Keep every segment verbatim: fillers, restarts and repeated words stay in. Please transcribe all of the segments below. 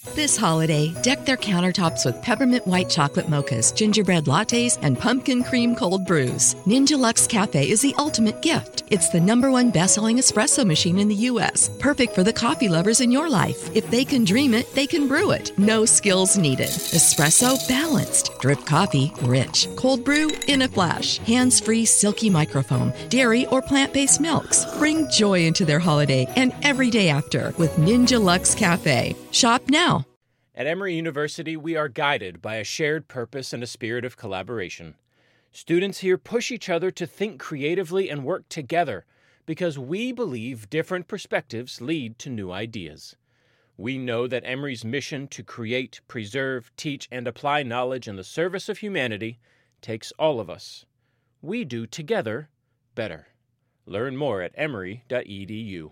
This holiday, deck their countertops with peppermint white chocolate mochas, gingerbread lattes, and pumpkin cream cold brews. Ninja Luxe Cafe is the ultimate gift. It's the number one best-selling espresso machine in the U S, perfect for the coffee lovers in your life. If they can dream it, they can brew it. No skills needed. Espresso balanced, drip coffee rich, cold brew in a flash, hands-free silky microfoam, dairy or plant-based milks. Bring joy into their holiday and every day after with Ninja Luxe Cafe. Shop now. At Emory University, we are guided by a shared purpose and a spirit of collaboration. Students here push each other to think creatively and work together because we believe different perspectives lead to new ideas. We know that Emory's mission to create, preserve, teach, and apply knowledge in the service of humanity takes all of us. We do together better. Learn more at emory dot e d u.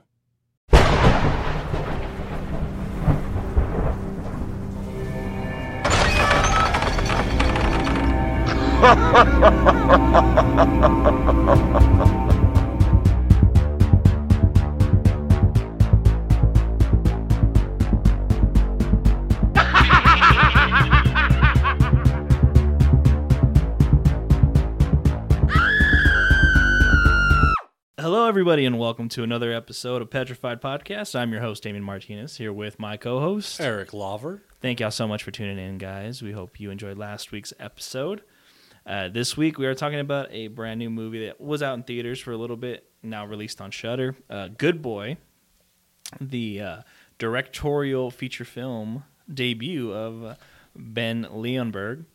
Hello, everybody, and welcome to another episode of Petrified Podcast. I'm your host, Damien Martinez, here with my co-host, Eric Lawver. Thank y'all so much for tuning in, guys. We hope you enjoyed last week's episode. Uh, this week, we are talking about a brand new movie that was out in theaters for a little bit, now released on Shudder. Uh, Good Boy, the uh, directorial feature film debut of uh, Ben Leonberg.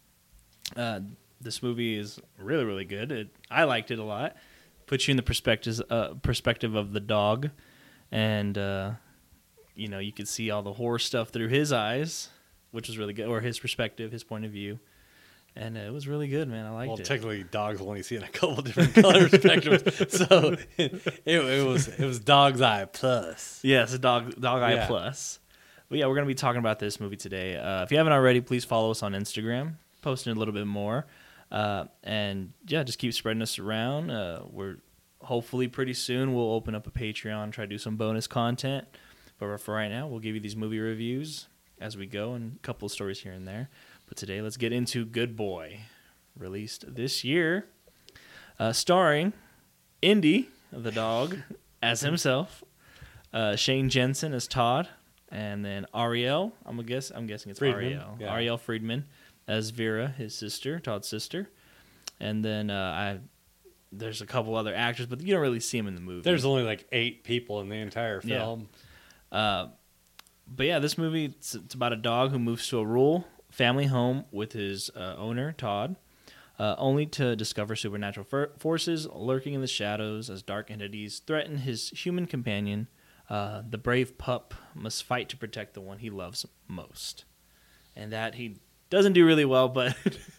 Uh, this movie is really, really good. It, I liked it a lot. Puts you in the perspective uh, perspective of the dog, and uh, you know you could see all the horror stuff through his eyes, which was really good, or his perspective, his point of view, and uh, it was really good, man. I liked well, it. Well, technically, dogs only see in a couple different color spectrums, so it, it, it was it was dog's eye plus. Yes, a dog dog eye yeah. plus. But yeah, we're gonna be talking about this movie today. Uh, if you haven't already, please follow us on Instagram, posting a little bit more. Uh, and yeah, just keep spreading us around. Uh, we're hopefully pretty soon we'll open up a Patreon, try to do some bonus content. But for right now, we'll give you these movie reviews as we go and a couple of stories here and there. But today, let's get into Good Boy, released this year, uh, starring Indy, the dog, as himself, uh, Shane Jensen as Todd, and then Ariel. I'm gonna guess. I'm guessing it's Friedman, Ariel. yeah. Ariel Friedman as Vera, his sister, Todd's sister, and then uh, I. There's a couple other actors, but you don't really see them in the movie. There's only like eight people in the entire film. Yeah. Uh, but yeah, this movie it's, it's about a dog who moves to a rural family home with his uh, owner Todd, uh, only to discover supernatural for- forces lurking in the shadows as dark entities threaten his human companion. Uh, the brave pup must fight to protect the one he loves most, and that he doesn't do really well, but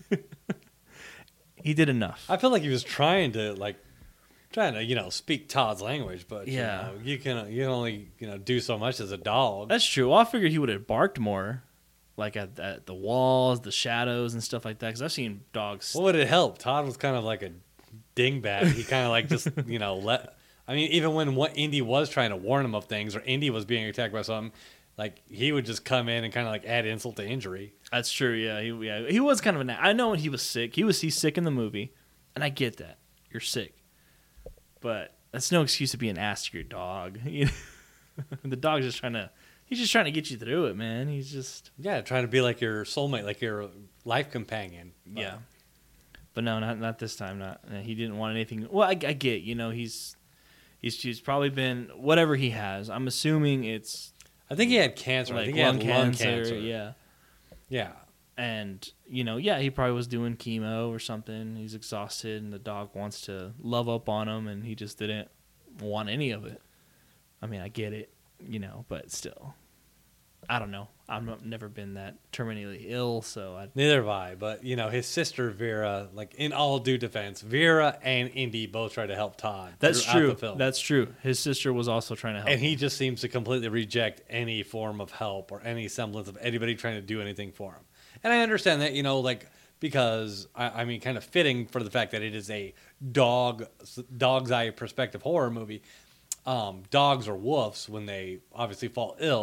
he did enough. I feel like he was trying to like trying to you know speak Todd's language, but yeah, you know, you can you can only you know do so much as a dog. That's true. Well, I figured he would have barked more, like at, at the walls, the shadows, and stuff like that. Because I've seen dogs. What would it help? Todd was kind of like a dingbat. He kind of like just you know let. I mean, even when what Indy was trying to warn him of things, or Indy was being attacked by something, like he would just come in and kind of like add insult to injury. That's true. Yeah, he yeah he was kind of an. I know when he was sick. He was he's sick in the movie, and I get that you're sick, but that's no excuse to be an ass to your dog. You know? The dog's just trying to. He's just trying to get you through it, man. He's just yeah, trying to be like your soulmate, like your life companion. But yeah, but no, not not this time. Not he didn't want anything. Well, I, I get you know he's he's he's probably been whatever he has. I'm assuming it's. I think he had cancer. Like I think he lung had lung cancer, cancer. Yeah. Yeah. And, you know, yeah, he probably was doing chemo or something. He's exhausted, and the dog wants to love up on him, and he just didn't want any of it. I mean, I get it, you know, but still. I don't know. I've not, never been that terminally ill, so I... Neither have I, but, you know, his sister, Vera, like, in all due defense, Vera and Indy both try to help Todd. That's throughout true. The film. That's true. His sister was also trying to help And he him. just seems to completely reject any form of help or any semblance of anybody trying to do anything for him. And I understand that, you know, like, because, I, I mean, kind of fitting for the fact that it is a dog, dog's eye perspective horror movie. Um, dogs or wolves, when they obviously fall ill,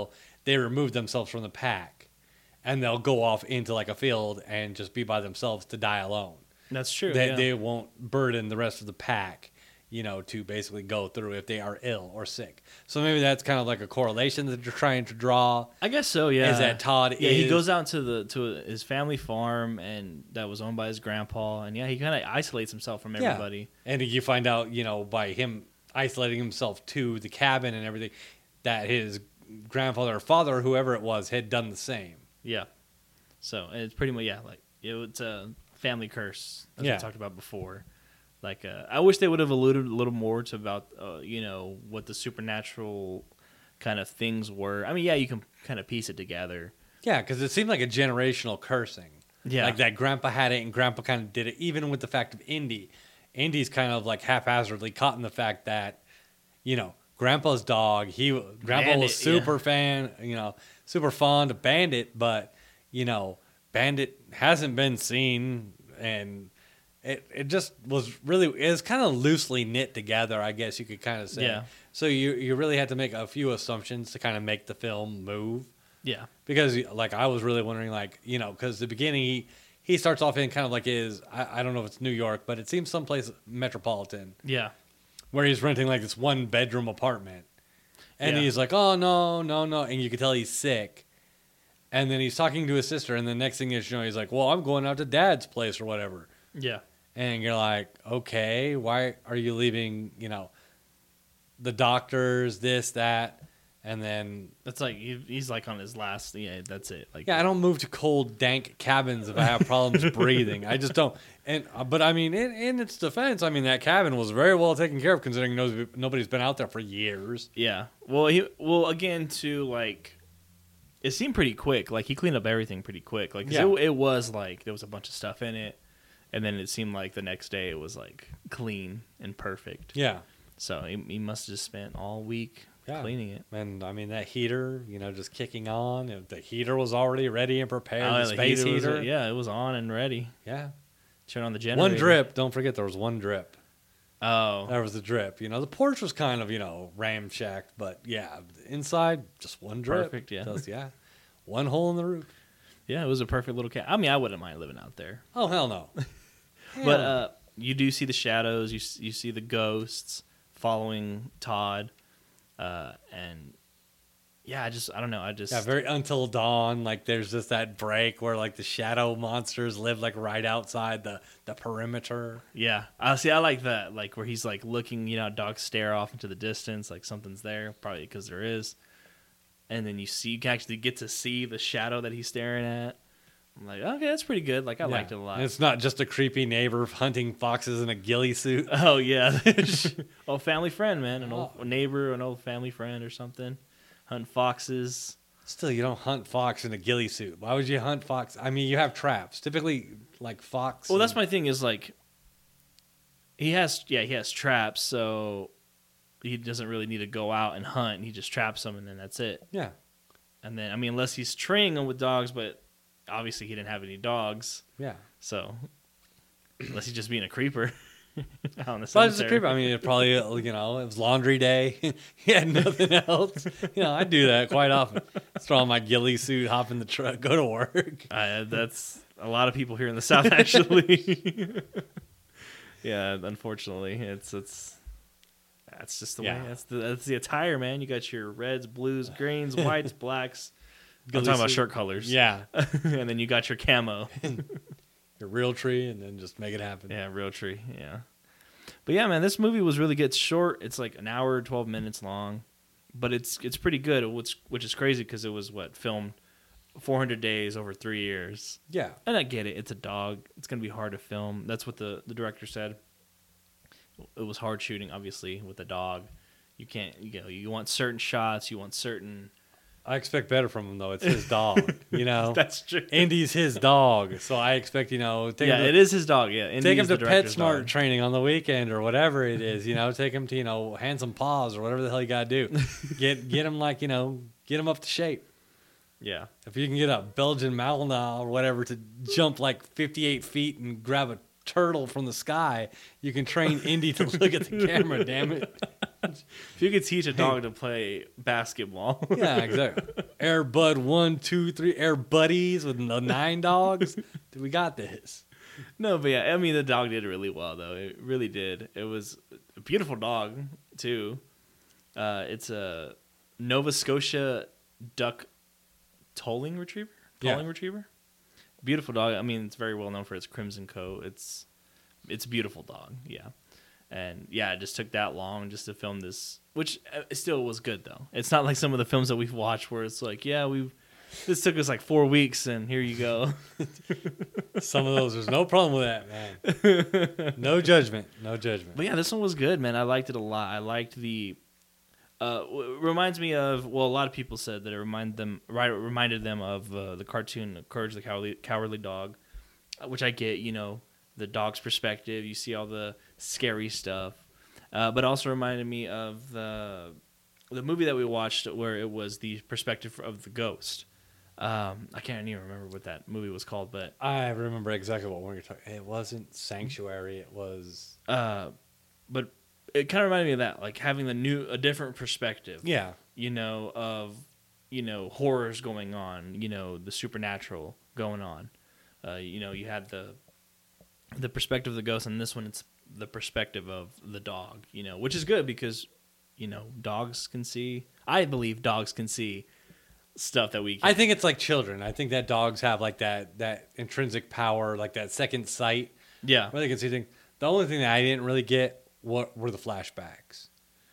they remove themselves from the pack, and they'll go off into like a field and just be by themselves to die alone. That's true. They yeah. they won't burden the rest of the pack, you know, to basically go through if they are ill or sick. So maybe that's kind of like a correlation that they're trying to draw. I guess so. Yeah. Is that Todd? Yeah, is, he goes out to the to his family farm, and that was owned by his grandpa, and yeah, he kind of isolates himself from everybody. Yeah. And you find out, you know, by him isolating himself to the cabin and everything, that his grandfather or father, whoever it was, had done the same. Yeah. So it's pretty much yeah, like it, it's a family curse, as Yeah. we talked about before. Like uh, I wish they would have alluded a little more to about uh, you know what the supernatural kind of things were. I mean, yeah, you can kind of piece it together. Yeah, because it seemed like a generational cursing. Yeah. Like that grandpa had it and grandpa kind of did it, even with the fact of Indy. Indy's kind of like haphazardly caught in the fact that, you know, grandpa's dog, he grandpa Bandit, was super yeah. fan, you know, super fond of Bandit, but, you know, Bandit hasn't been seen, and it it just was really, it was kind of loosely knit together, I guess you could kind of say. Yeah. So you, you really had to make a few assumptions to kind of make the film move. Yeah. Because, like, I was really wondering, like, you know, because the beginning, he, he starts off in kind of like his, I, I don't know if it's New York, but it seems someplace metropolitan, Yeah. where he's renting, like, this one-bedroom apartment. And Yeah. he's like, oh, no, no, no. And you can tell he's sick. And then he's talking to his sister, and the next thing is, you know, he's like, well, I'm going out to Dad's place or whatever. Yeah. And you're like, okay, why are you leaving, you know, the doctors, this, that, and then... That's like he, he's like on his last. Yeah, that's it. Like Yeah, I don't move to cold, dank cabins if I have problems breathing. I just don't. And uh, but I mean, in, in its defense, I mean that cabin was very well taken care of, considering no, nobody's been out there for years. Yeah. Well, he well again to like, it seemed pretty quick. Like he cleaned up everything pretty quick. Like 'cause Yeah. it, it was like there was a bunch of stuff in it, and then it seemed like the next day it was like clean and perfect. Yeah, So he, he must have just spent all week Yeah. cleaning it. and I mean that heater, you know, just kicking on. If the heater was already ready and prepared. Oh, the the space heater was- heater. yeah, it was on and ready. yeah. Turn on the generator. One drip. Don't forget there was one drip. Oh, There was a drip. You know, the porch was kind of, you know, ramshacked, but yeah, inside just one drip. Perfect, yeah. Just, yeah. One hole in the roof. yeah, it was a perfect little cat. I mean, I wouldn't mind living out there. Oh hell no. But uh, you do see the shadows. You s- you see the ghosts following Todd, uh, and yeah, I just I don't know. I just Yeah, very Until Dawn. Like there's just that break where like the shadow monsters live like right outside the, the perimeter. yeah. I see. I like that. Like where he's like looking, you know, dogs stare off into the distance, like something's there, probably because there is. And then you see, you can actually get to see the shadow that he's staring at. I'm like, okay, that's pretty good. Like I liked it a lot. And it's not just a creepy neighbor hunting foxes in a ghillie suit. Oh yeah, oh family friend, man, an old Oh. neighbor, an old family friend or something, hunting foxes. Still, you don't hunt fox in a ghillie suit. Why would you hunt fox? I mean, you have traps. Typically, like fox. Well, that's and- my thing. Is like he has, yeah, he has traps, so he doesn't really need to go out and hunt. He just traps them, and then that's it. Yeah. And then, I mean, unless he's training them with dogs, but obviously he didn't have any dogs, Yeah. so unless he's just being a creeper out in the But it's a cemetery. creep. I mean, it probably, you know, it was laundry day. He had nothing else. You know, I do that quite often. Just throw on my ghillie suit, hop in the truck, go to work. Uh, that's a lot of people here in the South, actually. Yeah, unfortunately, it's it's that's just the Yeah. way. That's the that's the attire, man. You got your reds, blues, greens, whites, blacks. I'm Ghillie talking about suit. shirt colors. Yeah. And then you got your camo. Your real tree, and then just make it happen. Yeah, real tree. Yeah. But yeah, man, this movie was really good. It's short. It's like an hour, twelve minutes long, but it's it's pretty good. Which which is crazy because it was what filmed four hundred days over three years. Yeah. And I get it. It's a dog. It's gonna be hard to film. That's what the the director said. It was hard shooting, obviously, with a dog. You can't. You know, you want certain shots. You want certain. I expect better from him, though. It's his dog, you know? That's true. Indy's his dog, so I expect, you know, take Yeah, him to, it is his dog. Yeah, take Indy him is to the director's PetSmart dog. training on the weekend or whatever it is, you know, take him to, you know, Handsome Paws or whatever the hell you got to do. Get get him, like, you know, get him up to shape. Yeah. If you can get a Belgian Malinois or whatever to jump like fifty-eight feet and grab a turtle from the sky, you can train Indy to look at the camera, damn it. If you could teach a dog to play basketball. Yeah, exactly. Air Bud one, two, three, Air Buddies with the nine dogs. Dude, we got this. No, but yeah, I mean, the dog did really well, though. It really did. It was a beautiful dog, too. Uh, it's a Nova Scotia duck tolling retriever? Tolling Yeah. retriever? Beautiful dog. I mean, it's very well known for its crimson coat. It's it's a beautiful dog, yeah. And, yeah, it just took that long just to film this, which uh, still was good, though. It's not like some of the films that we've watched where it's like, yeah, we've this took us like four weeks, and here you go. Some of those, there's no problem with that, man. No judgment. No judgment. But yeah, this one was good, man. I liked it a lot. I liked the. Uh, w- reminds me of well, a lot of people said that it reminded them, right, reminded them of uh, the cartoon Courage the Cowardly, Cowardly Dog, uh, which I get. You know, the dog's perspective. You see all the scary stuff, uh, but also reminded me of the the movie that we watched where it was the perspective of the ghost. Um, I can't even remember what that movie was called, but I remember exactly what one you're talking. It wasn't Sanctuary. It was. uh, but it kind of reminded me of that, like having the new, a different perspective. Yeah. You know, of you know horrors going on. You know, the supernatural going on. Uh, you know, you had the the perspective of the ghost, and this one it's the perspective of the dog. You know, which is good because you know dogs can see. I believe dogs can see stuff that we can. I think it's like children. I think that dogs have like that that intrinsic power, like that second sight, Yeah. where they can see things. The only thing that I didn't really get what were the flashbacks.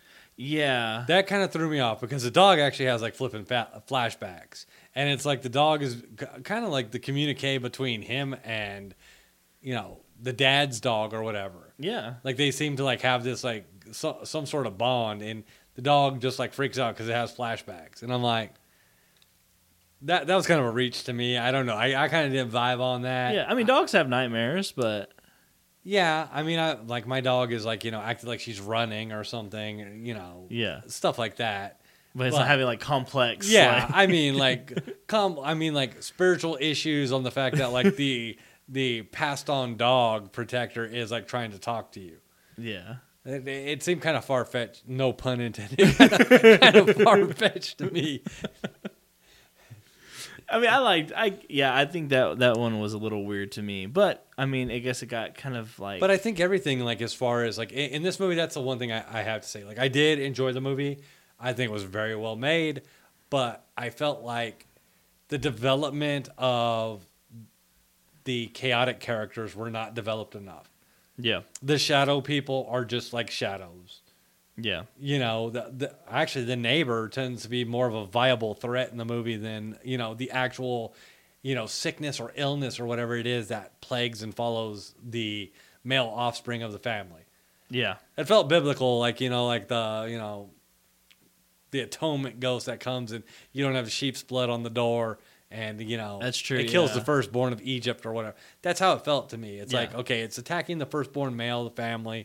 Yeah. That kind of threw me off because the dog actually has like flipping fa- flashbacks, and it's like the dog is kind of like the communique between him and you know the dad's dog or whatever. Yeah. Like they seem to like have this like so, some sort of bond, and the dog just like freaks out because it has flashbacks, and I'm like. That that was kind of a reach to me. I don't know. I, I kind of didn't vibe on that. Yeah. I mean, dogs have nightmares, but Yeah, I mean, I like my dog is like you know acting like she's running or something. You know, yeah. stuff like that. But it's But- not having like complex. Yeah, like- I mean, like, come. I mean, like spiritual issues on the fact that like the the passed on dog protector is like trying to talk to you. yeah. It, it seemed kind of far fetched. No pun intended. kind of far fetched to me. I mean, I liked. I yeah. I think that that one was a little weird to me, but I mean, I guess it got kind of like. But I think everything, like as far as like in, in this movie, that's the one thing I, I have to say. Like I did enjoy the movie. I think it was very well made, but I felt like the development of the chaotic characters were not developed enough. yeah. The shadow people are just like shadows. Yeah. You know, the, the actually the neighbor tends to be more of a viable threat in the movie than you know the actual, you know, sickness or illness or whatever it is that plagues and follows the male offspring of the family. Yeah. It felt biblical, like you know, like the you know, the atonement ghost that comes and you don't have sheep's blood on the door, and you know That's true, It kills yeah. the firstborn of Egypt or whatever. That's how it felt to me. It's Yeah. like okay, it's attacking the firstborn male of the family,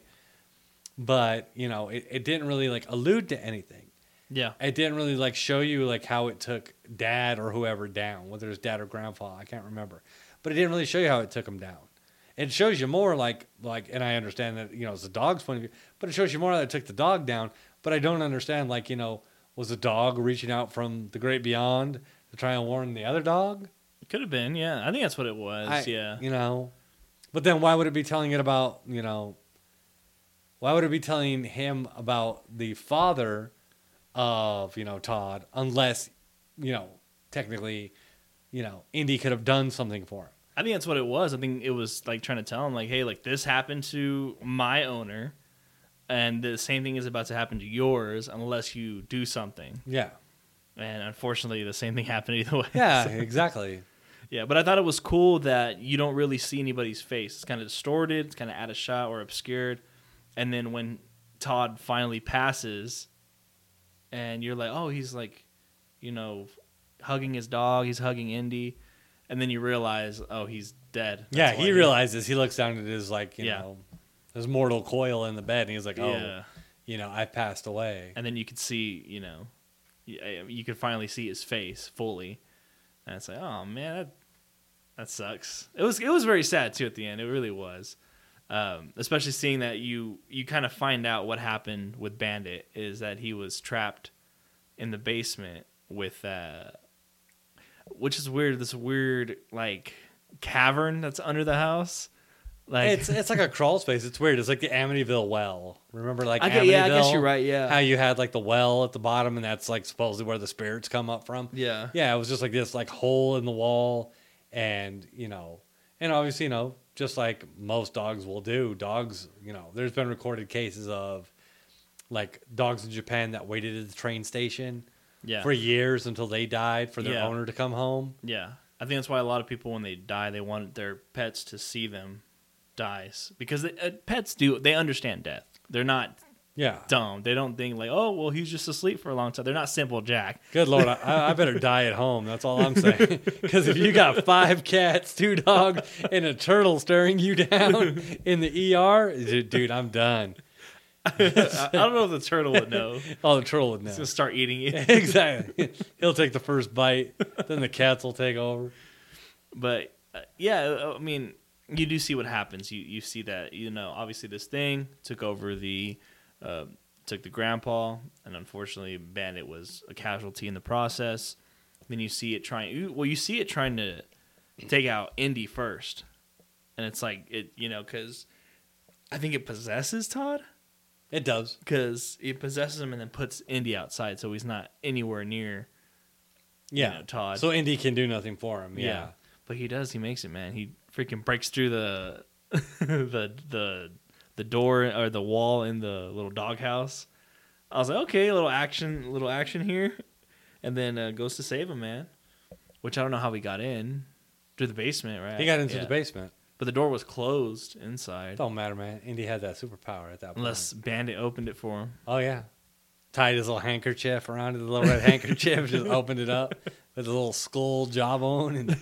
but you know, it, it didn't really like allude to anything. Yeah. It didn't really like show you like how it took dad or whoever down, whether it's dad or grandpa, I can't remember. But it didn't really show you how it took him down. It shows you more like like, and I understand that you know it's the dog's point of view, but it shows you more that it took the dog down. But I don't understand like you know was the dog reaching out from the great beyond to try and warn the other dog? It could have been. Yeah. I think that's what it was. I- yeah. you know, but then why would it be telling it about you know? Why would it be telling him about the father of, you know, Todd, unless, you know, technically, you know, Indy could have done something for him. I think that's what it was. I think it was like trying to tell him, like, hey, like this happened to my owner, and the same thing is about to happen to yours unless you do something. Yeah. And unfortunately, the same thing happened either way. Yeah, So- exactly. yeah. But I thought it was cool that you don't really see anybody's face. It's kind of distorted. It's kind of out of shot or obscured. And then when Todd finally passes, and you're like, oh, he's like, you know, hugging his dog. He's hugging Indy. And then you realize, oh, he's dead. Yeah, That's he why realizes, he looks down at his, like, you Yeah. know, his mortal coil in the bed, and he's like, oh, Yeah. you know, I passed away. And then you could see, you know, you, you could finally see his face fully, and it's like, oh man, that, that sucks. It was it was very sad too at the end. It really was. Um, especially seeing that you you kind of find out what happened with Bandit is that he was trapped in the basement with, uh, which is weird. This weird like cavern that's under the house. Like It's it's like a crawl space. It's weird. It's like the Amityville well. Remember, like I get- Amityville? yeah, I guess you're right, yeah. How you had like the well at the bottom, and that's like supposedly where the spirits come up from. Yeah. yeah. It was just like this like hole in the wall, and you know, and obviously, you know, just like most dogs will do, dogs, you know, there's been recorded cases of like dogs in Japan that waited at the train station yeah. for years until they died for their Yeah. owner to come home. Yeah, I think that's why a lot of people, when they die, they want their pets to see them dies because they, uh, pets do. They understand death. They're not Yeah. dumb. They don't think like, oh, well, he's just asleep for a long time. They're not simple Jack. Good Lord, I, I better die at home. That's all I'm saying. Because if you got five cats, two dogs, and a turtle staring you down in the E R, dude, dude, I'm done. I, I don't know if the turtle would know. Oh, the turtle would know. He's gonna start eating you. Exactly. He'll take the first bite, then the cats will take over. But uh, yeah, I mean, you do see what happens. You you see that, you know, obviously this thing took over the uh, took the grandpa, and unfortunately, Bandit was a casualty in the process. Then you see it trying. you- Well, you see it trying to take out Indy first, and it's like it, you know, because I think it possesses Todd. It does. Because it possesses him and then puts Indy outside, so he's not anywhere near. Yeah. You know, Todd. So Indy can do nothing for him. Yeah. But he does. He makes it, man. He freaking breaks through the the the the door or the wall in the little doghouse. I was like, okay, a little action, little action here, and then uh, goes to save him, man. Which I don't know how he got in through the basement, right? He got into Yeah. the basement. but the door was closed inside, Don't matter, man. Indy had that superpower at that point. unless Bandit opened it for him. Oh, yeah. Tied his little handkerchief around it, the little red handkerchief, just opened it up with a little skull jawbone. And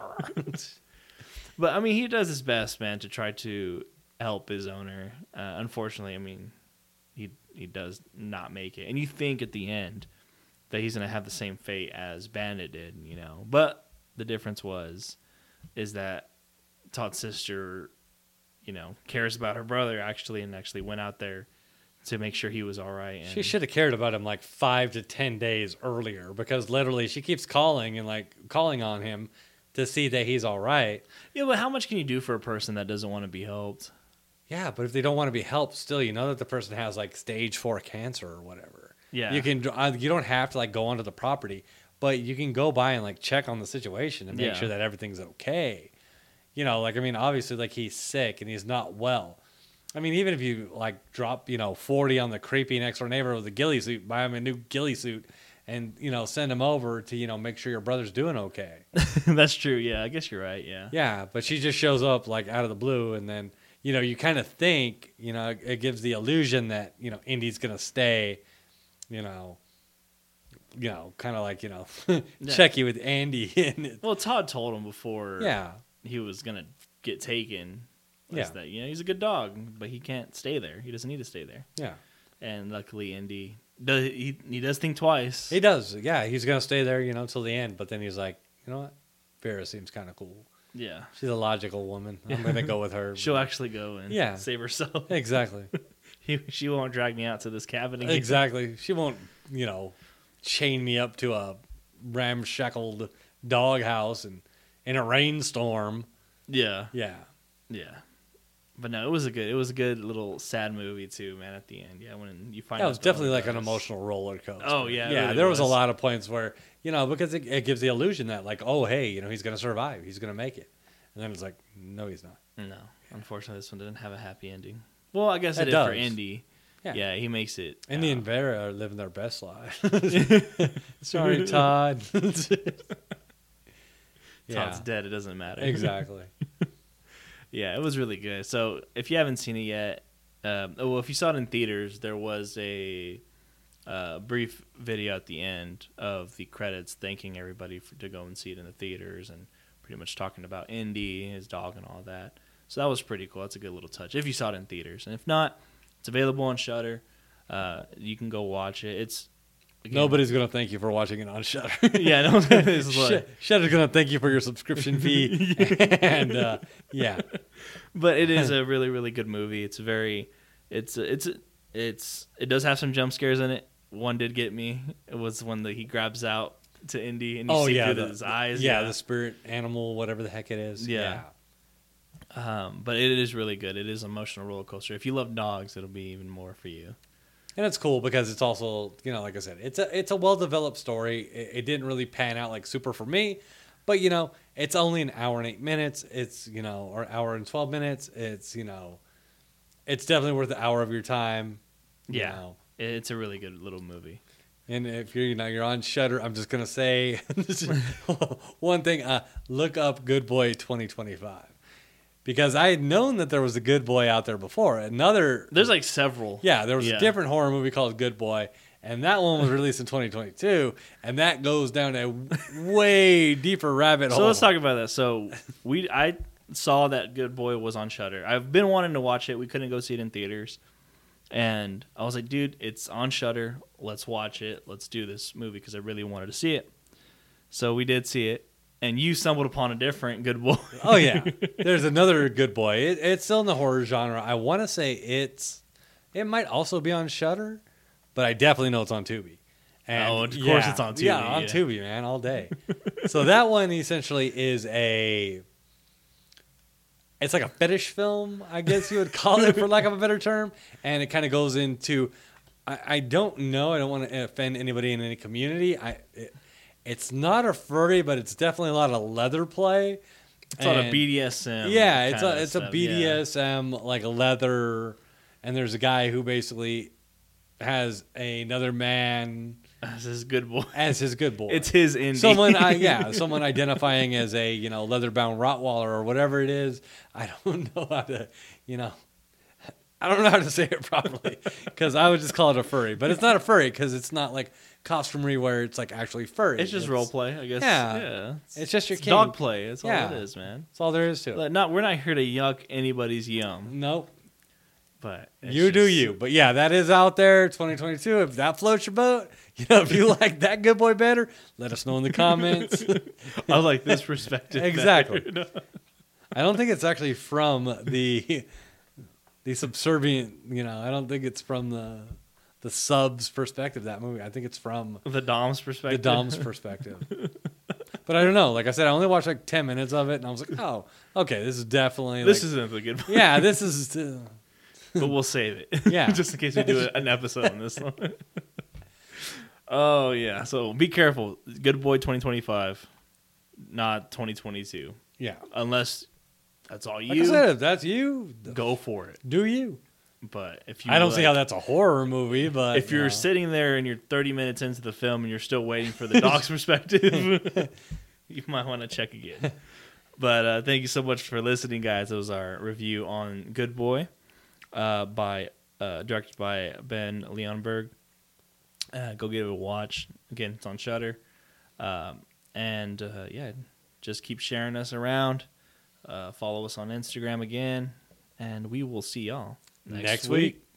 But I mean, he does his best, man, to try to help his owner. Uh, unfortunately, I mean, he he does not make it, and you think at the end that he's gonna have the same fate as Bandit did, you know. But the difference was, is that Todd's sister, you know, cares about her brother actually, and actually went out there to make sure he was all right. And she should have cared about him like five to ten days earlier, because literally she keeps calling and like calling on him to see that he's all right. Yeah, but how much can you do for a person that doesn't want to be helped? Yeah, but if they don't want to be helped, still, you know that the person has like stage four cancer or whatever. Yeah. you can. uh, You don't have to like go onto the property, but you can go by and like check on the situation and make Yeah. sure that everything's okay. You know, like I mean, obviously, like he's sick and he's not well. I mean, even if you like drop, you know, forty on the creepy next door neighbor with a ghillie suit, buy him a new ghillie suit, and you know, send him over to you know make sure your brother's doing okay. That's true. Yeah, I guess you're right. Yeah. Yeah, but she just shows up like out of the blue, and then you know you kind of think you know it gives the illusion that you know Indy's gonna stay, you know, you know, kind of like you know check you with Andy and Well, Todd told him before. yeah, He was gonna get taken. Was Yeah. that you know he's a good dog, but he can't stay there. He doesn't need to stay there. yeah, And luckily, Indy does he he does think twice. he does. Yeah, he's gonna stay there, you know, till the end. But then he's like, you know what, Vera seems kind of cool. Yeah, She's a logical woman. I'm gonna go with her. she'll actually go and Yeah. save herself. Exactly. He, she won't drag me out to this cabin again. Exactly. She won't, you know, chain me up to a ramshackled doghouse and in a rainstorm. Yeah, Yeah. yeah. But no, it was a good, it was a good little sad movie too, man. At the end, yeah, when you find That out was the definitely owner like an dies. emotional roller coaster. Oh, yeah, it yeah. really there was. was. a lot of points where you know because it, it gives the illusion that like oh hey you know he's gonna survive, he's gonna make it, and then it's like no he's not. No, unfortunately, this one didn't have a happy ending. Well, I guess it, It did for does. Indy. Yeah. Yeah, he makes it. Indy uh, and Vera are living their best life. Sorry, Todd. Todd's yeah, dead. It doesn't matter. exactly. Yeah, it was really good. So if you haven't seen it yet, um, well, if you saw it in theaters, there was a uh, brief video at the end of the credits thanking everybody for, to go and see it in the theaters and pretty much talking about Indy, his dog, and all that. So that was pretty cool. That's a good little touch if you saw it in theaters. And if not, it's available on Shudder. Uh, you can go watch it. It's again, Nobody's gonna thank you for watching it on Shudder. Yeah, no, it's like, Sh- Shudder's gonna thank you for your subscription fee, and uh, yeah, but it is a really really good movie. It's very, it's it's it's it does have some jump scares in it. One did get me. It was when the, he grabs out to Indy and you oh see yeah, through the, his eyes. yeah, Yeah, the spirit animal, whatever the heck it is. Yeah. Um, but it is really good. It is an emotional roller coaster. If you love dogs, it'll be even more for you. And it's cool because it's also, you know, like I said, it's a it's a well developed story. It, it didn't really pan out like super for me, but you know, it's only an hour and eight minutes. It's you know, or hour and twelve minutes. It's you know, it's definitely worth an hour of your time. You Yeah, know. it's a really good little movie. And if you're you know you're on Shudder, I'm just gonna say one thing: uh, look up Good Boy twenty twenty-five. Because I had known that there was a Good Boy out there before. Another, There's like several. yeah, there was Yeah. a different horror movie called Good Boy, and that one was released in twenty twenty-two, and that goes down a way deeper rabbit hole. So let's talk about that. So we, I saw that Good Boy was on Shudder. I've been wanting to watch it. We couldn't go see it in theaters, and I was like, dude, it's on Shudder. Let's watch it. Let's do this movie because I really wanted to see it. So we did see it. And you stumbled upon a different Good Boy. Oh yeah, there's another Good Boy. It, it's still in the horror genre. I want to say it's, it might also be on Shudder, but I definitely know it's on Tubi. And Oh, of course yeah, it's on Tubi, Yeah, on yeah. Tubi, man, all day. So that one essentially is a, it's like a fetish film, I guess you would call it, for lack of a better term. And it kind of goes into, I, I don't know, I don't want to offend anybody in any community. I. It, It's not a furry, but it's definitely a lot of leather play. It's on a And- B D S M. Yeah, it's kinda a it's stuff, a B D S M like a leather, and there's a guy who basically has another man Yeah. This is Good Boy. as his good boy. It's his indie. someone, I, yeah, someone identifying as a you know leather bound Rottweiler or whatever it is. I don't know how to, you know. I don't know how to say it properly because I would just call it a furry, but it's not a furry because it's not like costumery where it's like actually furry. It's just role play, I guess. Yeah. yeah. It's just your It's kink. dog play. That's all Yeah. it is, man. That's all there is to it. Like, not we're not here to yuck anybody's yum, Nope. but it's You do just- you. But yeah, that is out there, twenty twenty-two. If that floats your boat, you know, if you like that Good Boy better, let us know in the comments. I like this perspective. Exactly. better. I don't think it's actually from the the subservient, you know, I don't think it's from the the sub's perspective, that movie. I think it's from The Dom's the perspective. Dom's perspective. But I don't know. Like I said, I only watched like ten minutes of it, and I was like, oh, okay, this is definitely This like, isn't the Good Boy. yeah, this is uh, But we'll save it. Yeah. Just in case we do an episode on this one. Oh, yeah. So be careful. Good Boy twenty twenty-five, not twenty twenty-two. yeah. Unless that's all Like you, I said, if that's you, go for it. do you? But if you I don't see like- how that's a horror movie, but if you're you know. sitting there and you're thirty minutes into the film and you're still waiting for the dog's perspective, you might want to check again. But uh, thank you so much for listening, guys. That was our review on Good Boy, uh, by uh, directed by Ben Leonberg. Uh, go give it a watch. Again, it's on Shudder. Um, and uh, yeah, just keep sharing us around. Uh, follow us on Instagram again, and we will see y'all next week.